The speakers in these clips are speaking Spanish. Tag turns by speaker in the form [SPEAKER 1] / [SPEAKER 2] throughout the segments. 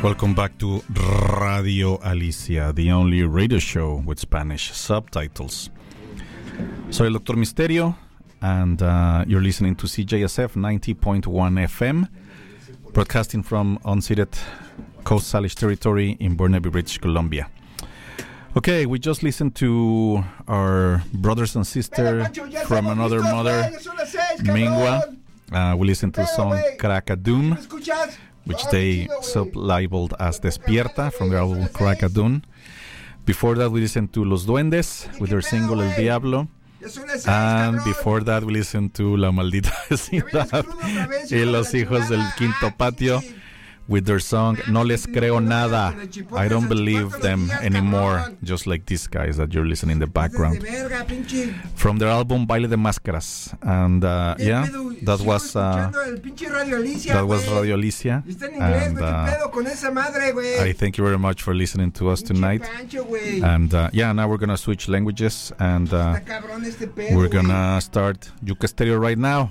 [SPEAKER 1] Welcome back to Radio Alicia, the only radio show with Spanish subtitles. Soy el Dr. Misterio, and you're listening to CJSF 90.1 FM, broadcasting from unceded Coast Salish territory in Burnaby, British Columbia. Okay, we just listened to our brothers and sisters from another mother, Mingwa. We listened to the song Crackadun, which they sub-labeled as Despierta from their album Crackadun. Before that, we listened to Los Duendes with their single El Diablo. And before that, we listened to La Maldita Vecindad y Los Hijos del Quinto Patio with their song No Les Creo Nada. I don't believe them anymore, just like these guys that you're listening in the background. From their album Baile de Máscaras. And yeah, that was Radio Alicia. And I thank you very much for listening to us tonight. And yeah, now we're gonna switch languages, and we're gonna start Yuca Stereo right now.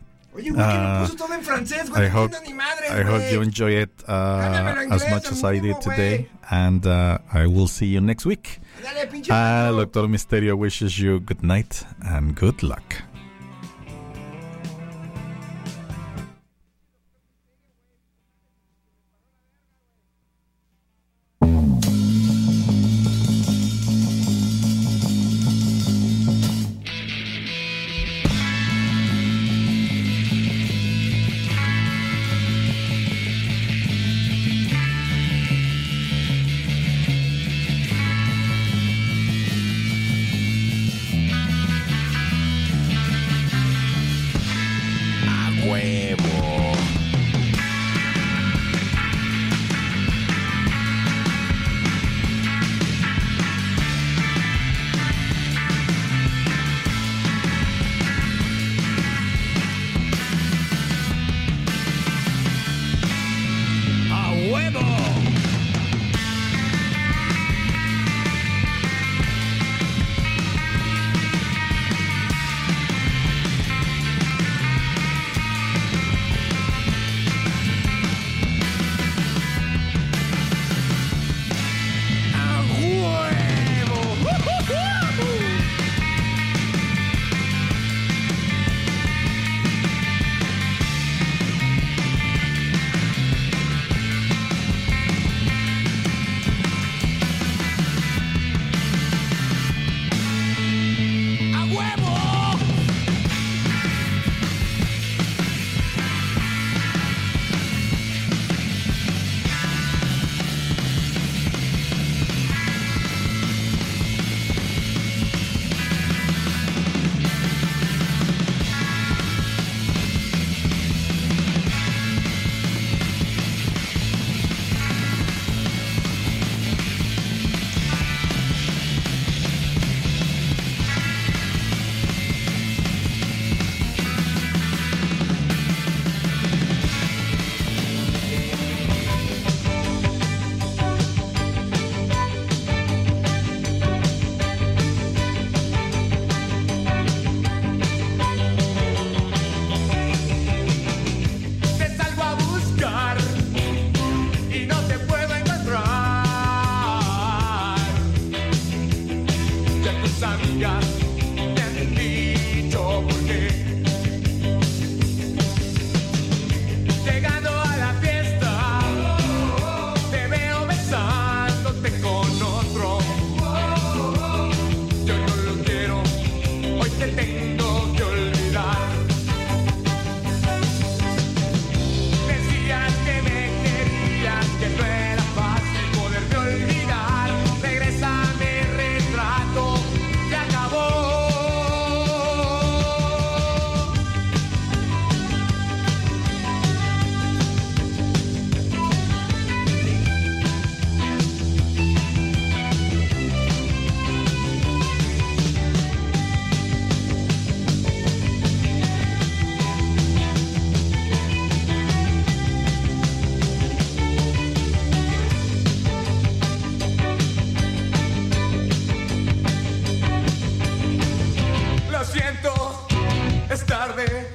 [SPEAKER 1] I hope you enjoy it as much as I did today, and I will see you next week. Dr. Misterio wishes you good night and good luck.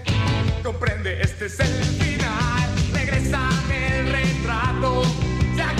[SPEAKER 2] Comprende, este es el final. Regrésame el retrato. Se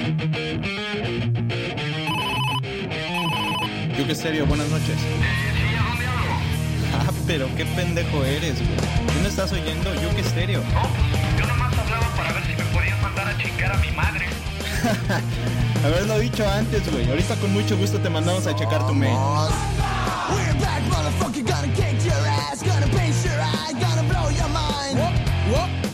[SPEAKER 2] Yuke Stereo, buenas noches.
[SPEAKER 3] Sí, ¿a dónde hablo?
[SPEAKER 2] Ah, pero qué pendejo eres, güey. ¿Tú no estás oyendo Yuke Stereo?
[SPEAKER 3] No, pues yo nomás hablaba para ver si me podían mandar a chingar a mi madre.
[SPEAKER 2] Haberlo dicho antes, güey. Ahorita con mucho gusto te mandamos a checar tu mail.
[SPEAKER 4] We're back, motherfucker, gonna kick your ass, gonna paint your eye, gonna blow your mind. Whoop, whoop.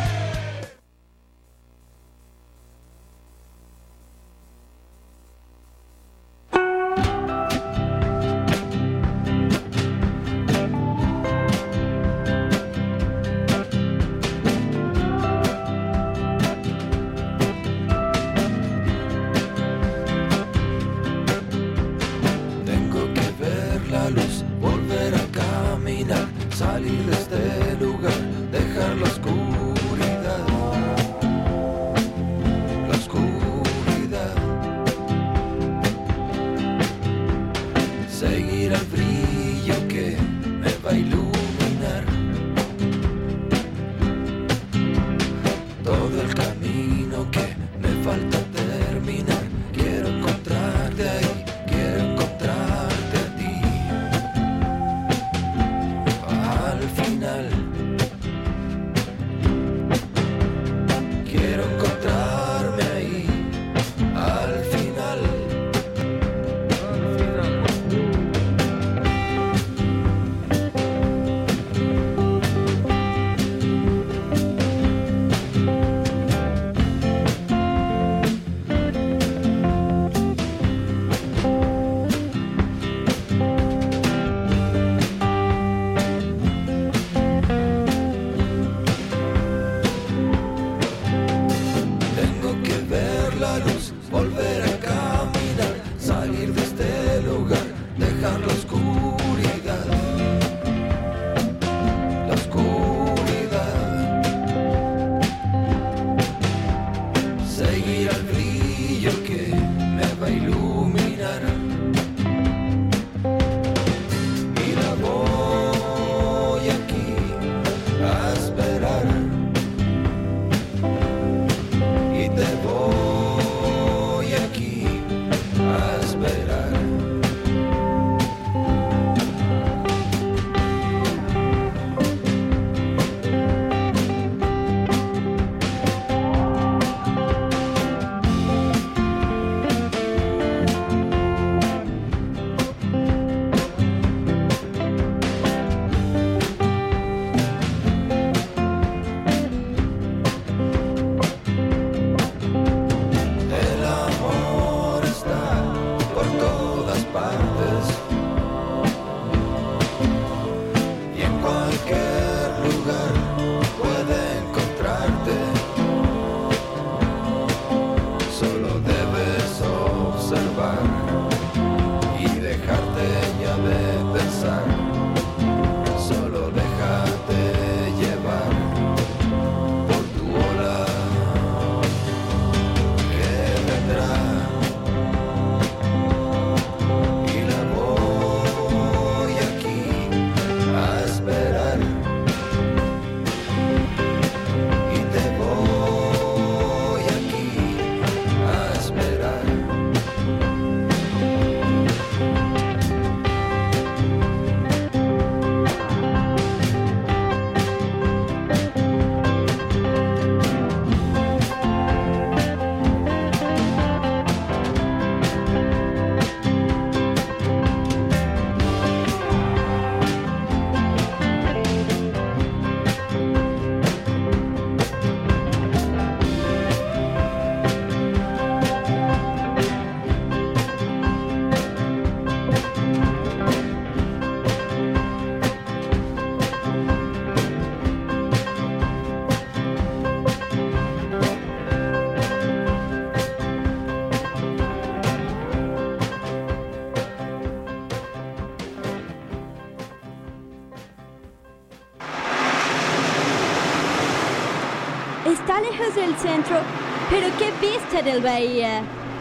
[SPEAKER 5] Está lejos del centro, pero qué vista del bahía.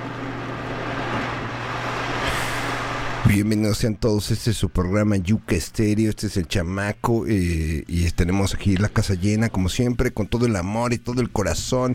[SPEAKER 6] Bienvenidos sean todos, este es su programa Yuke Stereo, este es el chamaco y tenemos aquí la casa llena como siempre, con todo el amor y todo el corazón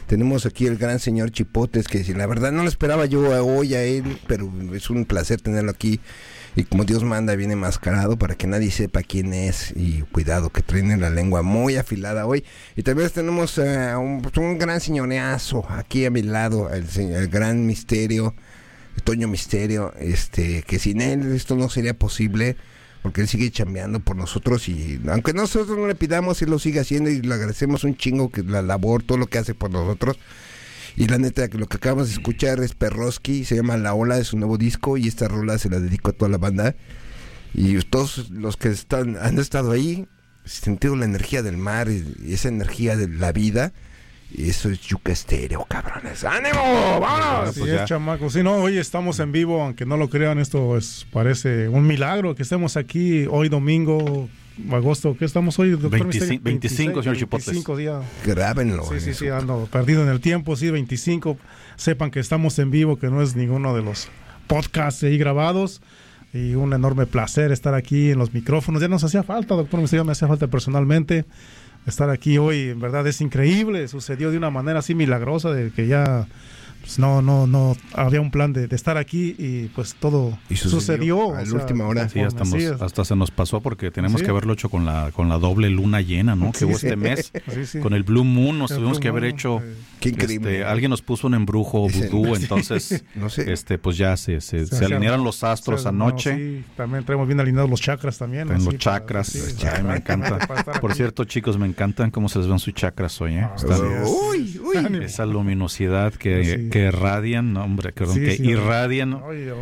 [SPEAKER 6] Tenemos aquí el gran señor Chipotes, que la verdad no lo esperaba yo hoy a él, pero es un placer tenerlo aquí. Y como Dios manda, viene enmascarado para que nadie sepa quién es. Y cuidado, que tiene la lengua muy afilada hoy. Y también tenemos un gran señoreazo aquí a mi lado, el gran Misterio, Toño Misterio, que sin él esto no sería posible, porque él sigue chambeando por nosotros. Y aunque nosotros no le pidamos, él lo sigue haciendo y le agradecemos un chingo que la labor, todo lo que hace por nosotros. Y la neta, lo que acabamos de escuchar es Perroski, se llama La Ola, de su nuevo disco, y esta rola se la dedico a toda la banda. Y todos los que han estado ahí, sentido la energía del mar y esa energía de la vida. Y eso es Yuca Estéreo, cabrones. ¡Ánimo! ¡Vámonos!
[SPEAKER 7] Así es, chamaco. Sí, no, hoy estamos en vivo, aunque no lo crean, esto parece un milagro que estemos aquí hoy domingo, agosto. ¿Qué estamos hoy, doctor?
[SPEAKER 1] 25, señor Chipotes.
[SPEAKER 7] 25 días.
[SPEAKER 6] Grábenlo.
[SPEAKER 7] Sí, ando perdido en el tiempo, sí, 25. Sepan que estamos en vivo, que no es ninguno de los podcasts ahí grabados. Y un enorme placer estar aquí en los micrófonos. Ya nos hacía falta, doctor Misterio, me hacía falta personalmente estar aquí hoy. En verdad es increíble, sucedió de una manera así milagrosa, de que ya pues, no había un plan de estar aquí y pues todo sucedió
[SPEAKER 6] a la última hora.
[SPEAKER 1] Sí, hasta se nos pasó porque tenemos que haberlo hecho con la doble luna llena, ¿no? Que hubo este mes. Con el Blue Moon nos tuvimos que haber hecho.
[SPEAKER 6] Qué increíble.
[SPEAKER 1] Alguien nos puso un embrujo vudú, entonces
[SPEAKER 6] no sé.
[SPEAKER 1] pues ya se alinearon los astros anoche.
[SPEAKER 7] Sí, también traemos bien alineados los chakras también.
[SPEAKER 1] En los chakras. Ay, me encanta. Por cierto, chicos, me encantan cómo se les ven sus chakras hoy, ¿eh?
[SPEAKER 6] Uy.
[SPEAKER 1] Esa luminosidad que irradian, no, hombre, que irradian.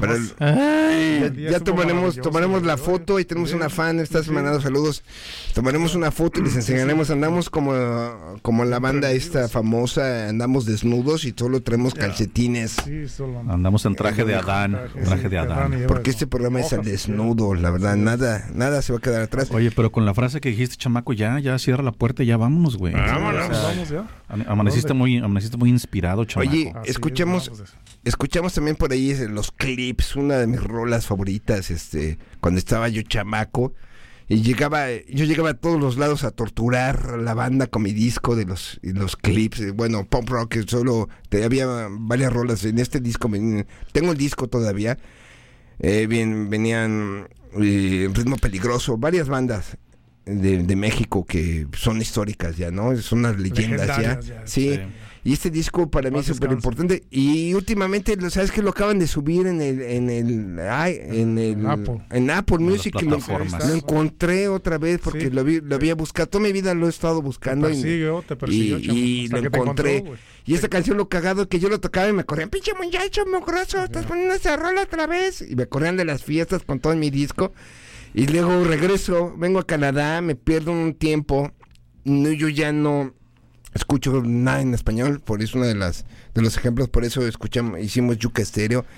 [SPEAKER 6] Ya tomaremos la foto y tenemos una fan, estás mandando saludos. Tomaremos una foto y les enseñaremos. Andamos como la banda esta famosa, andamos desnudos y solo traemos calcetines.
[SPEAKER 1] Andamos en traje de Adán.
[SPEAKER 6] Porque este programa es al desnudo, la verdad, nada se va a quedar atrás.
[SPEAKER 1] Oye, pero con la frase que dijiste, chamaco, ya cierra la puerta y ya vámonos, güey.
[SPEAKER 7] Vamos ya.
[SPEAKER 1] Amaneciste muy inspirado, chamaco.
[SPEAKER 6] Oye, escuchamos también por ahí los clips, una de mis rolas favoritas, cuando estaba yo chamaco. Y yo llegaba a todos los lados a torturar a la banda con mi disco de los clips. Bueno, pop rock, que solo había varias rolas en este disco. Tengo el disco todavía. Venían Ritmo Peligroso, varias bandas de México que son históricas ya, ¿no? Son unas leyendas ya. Sí. Y este disco para mí es súper importante. Y últimamente, ¿sabes qué? Lo acaban de subir en Apple Music. Y lo encontré otra vez porque lo había buscado. Toda mi vida lo he estado buscando.
[SPEAKER 7] Te persiguió,
[SPEAKER 6] y lo encontré. Y esta canción, lo cagado, que yo lo tocaba y me corrían, pinche muchacho, mogroso, estás poniendo esa rola otra vez. Y me corrían de las fiestas con todo mi disco. Y luego regreso, vengo a Canadá, me pierdo un tiempo. Yo ya no escucho nada en español, por eso uno de los ejemplos, por eso hicimos Yuca Estéreo.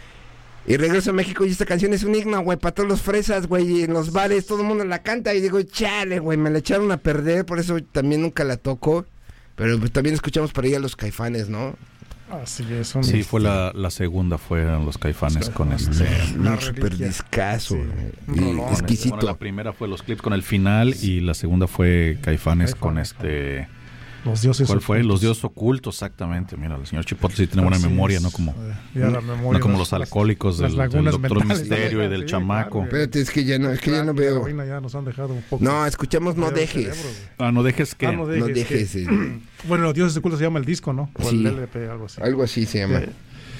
[SPEAKER 6] Y regreso a México y esta canción es un himno, güey, para todos los fresas, güey, y en los bares todo el mundo la canta y digo, chale, güey, me la echaron a perder, por eso también nunca la toco. Pero pues, también escuchamos por ahí a los Caifanes, ¿no?
[SPEAKER 7] Así es.
[SPEAKER 1] Sí, fue la segunda, fueron los Caifanes con
[SPEAKER 6] un super discazo, exquisito.
[SPEAKER 1] Bueno, la primera fue los clips con el final y la segunda fue Caifanes con
[SPEAKER 7] Los dioses.
[SPEAKER 1] ¿Cuál fue? Los dioses ocultos, exactamente. Mira, el señor Chipotle sí tiene buena memoria, no como los alcohólicos del doctor Misterio y del chamaco.
[SPEAKER 6] Espérate, es que ya no veo.
[SPEAKER 7] Ya nos han dejado un poco.
[SPEAKER 6] No, escuchamos No Dejes.
[SPEAKER 1] ¿No dejes qué?
[SPEAKER 6] No dejes.
[SPEAKER 7] Bueno, Los dioses ocultos se llama el disco, ¿no? O el LP, algo así.
[SPEAKER 6] Algo así se llama.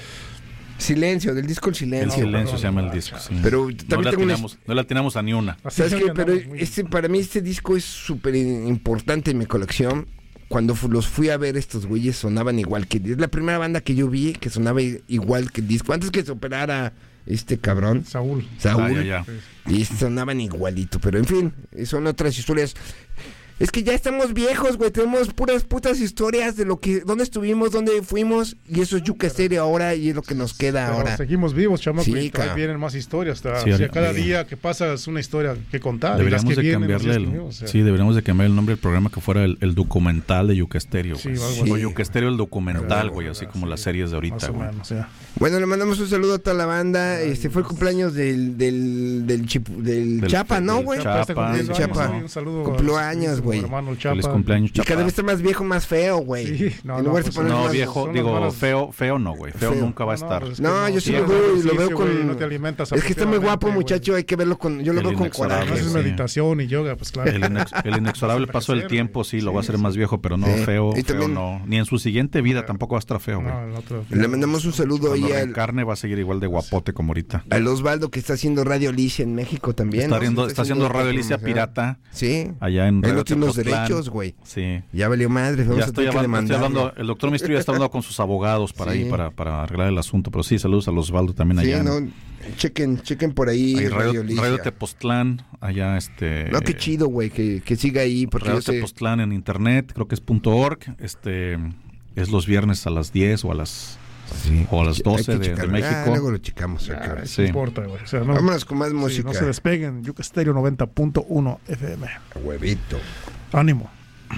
[SPEAKER 6] Silencio, del disco El Silencio.
[SPEAKER 1] El Silencio se llama el disco, sí.
[SPEAKER 6] Pero también
[SPEAKER 1] no la tenemos a ni una.
[SPEAKER 6] ¿Sabes qué? Pero para mí este disco es súper importante en mi colección. Cuando los fui a ver, estos güeyes sonaban igual que... Es la primera banda que yo vi que sonaba igual que el disco. Antes que se operara este cabrón.
[SPEAKER 7] Saúl.
[SPEAKER 1] Ya.
[SPEAKER 6] Y sonaban igualito. Pero en fin, son otras historias. Es que ya estamos viejos, güey. Tenemos putas historias de dónde estuvimos, dónde fuimos. Y eso es Yuca Estéreo ahora y es lo que nos queda ahora.
[SPEAKER 7] Seguimos vivos, chamaco.
[SPEAKER 6] Sí,
[SPEAKER 7] y vienen más historias. Cada día que pasa es una historia que contar.
[SPEAKER 1] Deberíamos de cambiar el nombre del programa, que fuera el documental de Yuca Estéreo.
[SPEAKER 7] Sí,
[SPEAKER 1] o Yuca Estéreo el documental, güey. Así como las series de ahorita, güey.
[SPEAKER 6] Bueno, le mandamos un saludo a toda la banda. Fue el cumpleaños del Chapa, ¿no, güey?
[SPEAKER 1] Chapa.
[SPEAKER 6] Un saludo. Cumplió años, güey. güey.
[SPEAKER 7] Hermano
[SPEAKER 1] Feliz
[SPEAKER 7] Chapa.
[SPEAKER 1] cumpleaños,
[SPEAKER 6] Y
[SPEAKER 1] Chapa.
[SPEAKER 6] cada vez está más viejo, más feo, güey.
[SPEAKER 7] Sí, no,
[SPEAKER 6] En lugar de
[SPEAKER 7] pues,
[SPEAKER 6] poner
[SPEAKER 1] No,
[SPEAKER 6] más-
[SPEAKER 1] viejo,
[SPEAKER 7] son
[SPEAKER 1] digo,
[SPEAKER 7] las malas-
[SPEAKER 1] feo no, güey. Feo
[SPEAKER 6] Feo.
[SPEAKER 1] nunca va a estar.
[SPEAKER 7] pues es
[SPEAKER 6] No, yo sí
[SPEAKER 7] si
[SPEAKER 6] lo
[SPEAKER 7] haces
[SPEAKER 6] veo y lo
[SPEAKER 7] ejercicio,
[SPEAKER 6] veo con...
[SPEAKER 7] güey, no te alimentas
[SPEAKER 6] Es que está muy guapo,
[SPEAKER 7] apropiadamente,
[SPEAKER 6] muchacho, hay que verlo con... Yo lo
[SPEAKER 1] El
[SPEAKER 6] veo con
[SPEAKER 1] inexorable,
[SPEAKER 7] güey.
[SPEAKER 6] coraje.
[SPEAKER 7] Haces
[SPEAKER 1] sí.
[SPEAKER 7] meditación y yoga, pues claro.
[SPEAKER 1] El inexorable paso del tiempo sí lo va a hacer más viejo, pero no
[SPEAKER 6] Sí.
[SPEAKER 1] feo,
[SPEAKER 6] Y
[SPEAKER 1] feo
[SPEAKER 6] también-
[SPEAKER 1] no. Ni en su siguiente vida tampoco va a estar feo, güey.
[SPEAKER 7] No, el otro.
[SPEAKER 6] Le mandamos un saludo
[SPEAKER 1] Cuando
[SPEAKER 6] ahí
[SPEAKER 1] reencarne va a seguir igual de guapote como ahorita.
[SPEAKER 6] al Osvaldo que está haciendo Radio Alicia en México también.
[SPEAKER 1] Está haciendo Radio Alicia pirata
[SPEAKER 6] Sí.
[SPEAKER 1] allá en
[SPEAKER 6] Él
[SPEAKER 1] Radio
[SPEAKER 6] no tiene los
[SPEAKER 1] Tepoztlán.
[SPEAKER 6] derechos, güey.
[SPEAKER 1] Sí.
[SPEAKER 6] Ya valió madre, vamos
[SPEAKER 1] Ya
[SPEAKER 6] a
[SPEAKER 1] estoy
[SPEAKER 6] tener que
[SPEAKER 1] hablando,
[SPEAKER 6] demandarlo.
[SPEAKER 1] el doctor Mistrio ya está hablando con sus abogados para
[SPEAKER 6] Sí.
[SPEAKER 1] ahí, para arreglar el asunto. Pero sí, saludos a Osvaldo también
[SPEAKER 6] Sí,
[SPEAKER 1] allá.
[SPEAKER 6] no, chequen por ahí,
[SPEAKER 1] Ahí
[SPEAKER 6] Radio Alicia.
[SPEAKER 1] Radio Tepoztlán, allá
[SPEAKER 6] No, qué chido, güey, que siga ahí, porque
[SPEAKER 1] Radio
[SPEAKER 6] yo sé...
[SPEAKER 1] Tepoztlán en internet, creo que es .org, es los viernes a las 10 o a las
[SPEAKER 6] Sí.
[SPEAKER 1] o a las
[SPEAKER 6] Hay
[SPEAKER 1] 12
[SPEAKER 6] que
[SPEAKER 1] de
[SPEAKER 6] checarlo.
[SPEAKER 1] México.
[SPEAKER 6] Luego lo checamos.
[SPEAKER 7] Ya,
[SPEAKER 6] acá.
[SPEAKER 7] no
[SPEAKER 1] Sí.
[SPEAKER 7] importa, güey. O sea, no,
[SPEAKER 6] Vámonos con más
[SPEAKER 7] sí,
[SPEAKER 6] música.
[SPEAKER 7] no se despeguen. Yuca Stereo 90.1 FM.
[SPEAKER 6] Huevito.
[SPEAKER 7] Ánimo.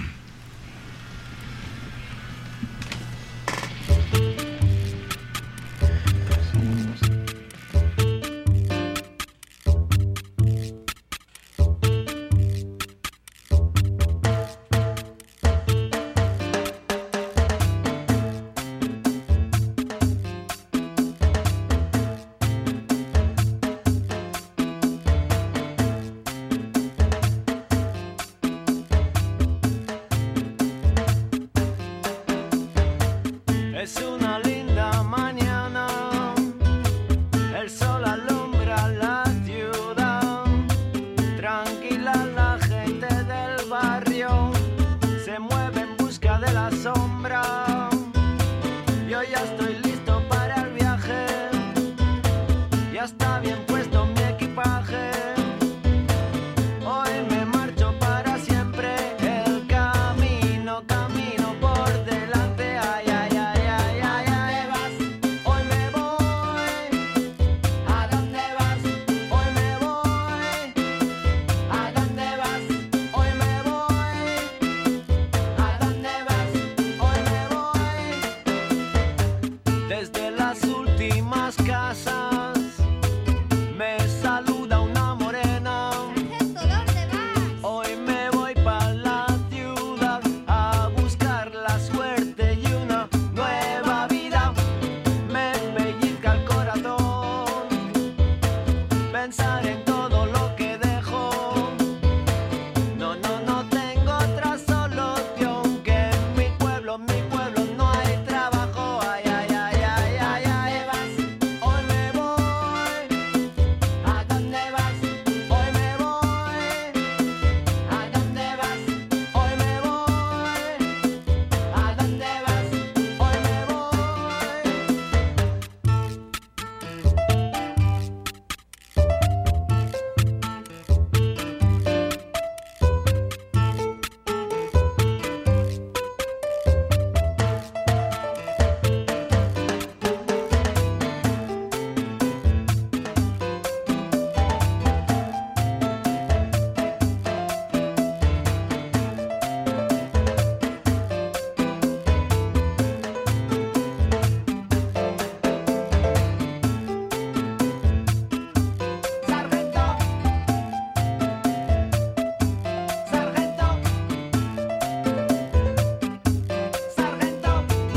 [SPEAKER 8] Es una linda mañana, el sol alumbra la ciudad, tranquila la gente del barrio, se mueve en busca de la sombra. Yo ya estoy listo para el viaje, ya está bien puesto mi equipaje. Hoy me marcho para siempre, el camino por delante. Ay, ay, ay, ay, ay, ay. Hoy me voy. ¿A dónde vas? Hoy me voy. ¿A dónde vas? Hoy me voy. ¿A dónde vas? Hoy me voy. Desde las últimas casas me saluda una morena. Hoy me voy para la ciudad a buscar la suerte y una nueva vida. Me pellizca el corazón pensar en todo lo que dejo. No tengo otra solución que en mi pueblo no hay trabajo. Ay, ay, ay, ay, ay, ay. Hoy me voy. ¿A dónde vas? Hoy me voy. ¿A dónde vas? Hoy me voy. ¿A dónde vas? Hoy me voy. Sargento, sargento, sargento,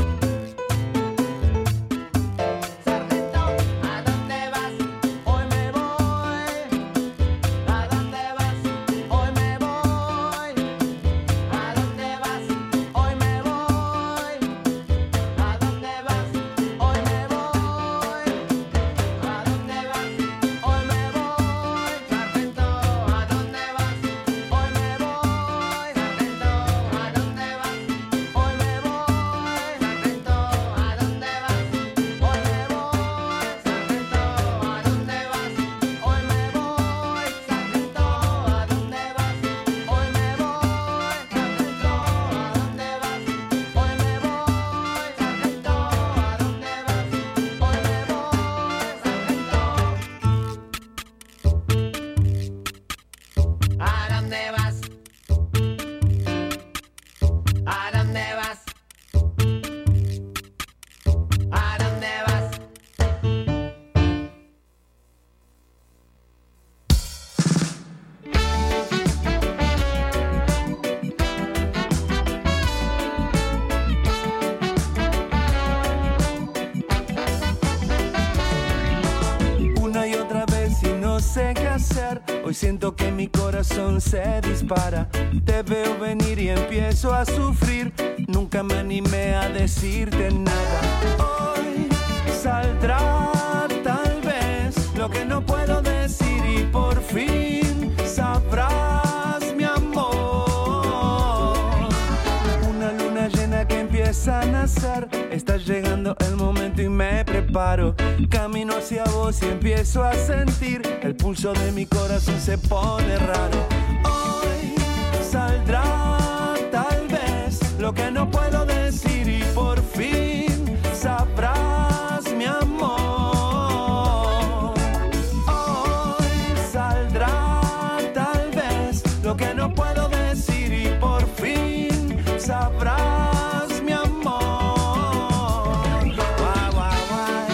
[SPEAKER 8] sargento, ¿a dónde vas? Hoy me voy. ¿A dónde vas? Hoy me voy. ¿A dónde vas? Hoy me voy. ¿A dónde vas? Hoy me voy. ¿A dónde vas? Hoy me voy. Sargento, ¿a dónde vas? Hoy me voy. Sargento, ¿a dónde vas? Hoy me voy. Sargento, ¿a dónde vas? Hoy me voy. Sargento, ¿a dónde vas? Hoy me voy. Sargento, ¿a dónde vas? Hoy me voy. Sargento, ¿a dónde vas? Hoy me voy. Sargento, ¿a dónde vas? Hoy me voy. ¿A dónde vas? ¿A dónde vas? ¿A dónde vas?
[SPEAKER 9] Hoy siento que mi corazón se dispara. Te veo venir y empiezo a sufrir. Nunca me animé a decirte nada. Hoy saldrá tal vez lo que no puedo decir y por fin sabrás mi amor. Una luna llena que empieza a nacer. Está llegando el momento y me preparo. Camino hacia vos y empiezo a sentir. El pulso de mi corazón se pone raro. Hoy saldrá tal vez lo que no puedo decir y por fin sabrás mi amor. Hoy saldrá tal vez lo que no puedo decir y por fin sabrás mi amor. Guay, guay, guay.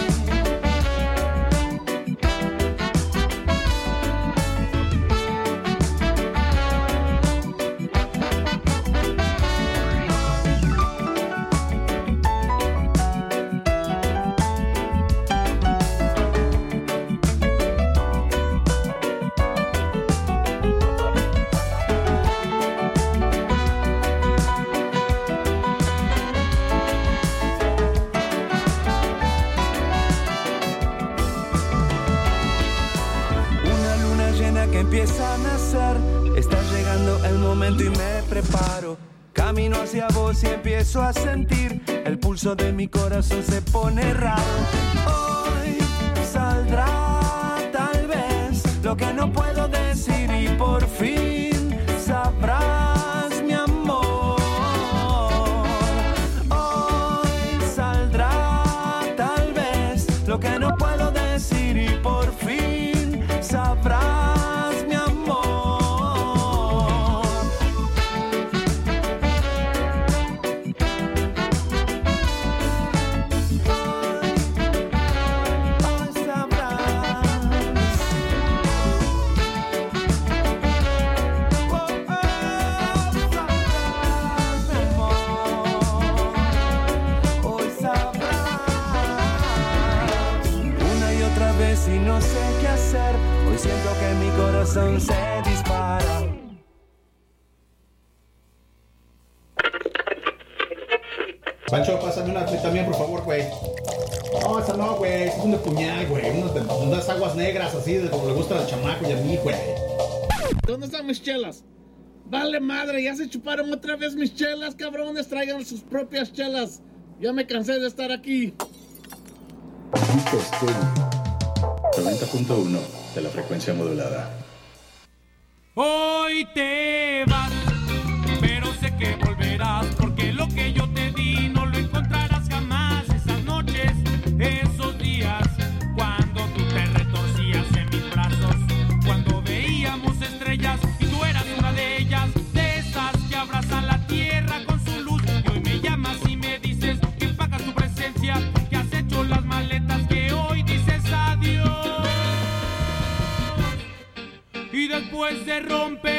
[SPEAKER 9] Una luna llena que empieza a nacer. Está llegando el momento y me preparo. Camino hacia vos y empiezo a sentir. El pulso de mi corazón se pone raro. Hoy saldrá tal vez lo que no puedo decir y por fin sabrás mi amor. Hoy saldrá tal vez lo que no puedo decir y por fin sabrás mi amor. Hoy sabrás. Sabrás, mi amor. Hoy sabrás. Una y otra vez y no sé qué hacer. Hoy siento que mi corazón se dispara.
[SPEAKER 10] Pancho, pásame una también, por favor, güey. No, esa no, güey. Es un de puñal, güey. Unas aguas negras así, de como le gusta al chamaco y a mí, güey.
[SPEAKER 11] ¿Dónde están mis chelas? Vale madre, ya se chuparon otra vez mis chelas, cabrones. Traigan sus propias chelas. Ya me cansé de estar aquí.
[SPEAKER 12] 90.1 de la frecuencia modulada.
[SPEAKER 13] Hoy te vas, pero sé que volverás, porque lo que yo te di no lo encontrarás jamás. Esas noches, esos días, cuando tú te retorcías en mis brazos, cuando veíamos estrellas y tú eras una de ellas, de esas que abrazan la tierra con su luz. Y hoy me llamas y me dices que pagas tu presencia, que has hecho las maletas, que hoy dices adiós. Y después se rompe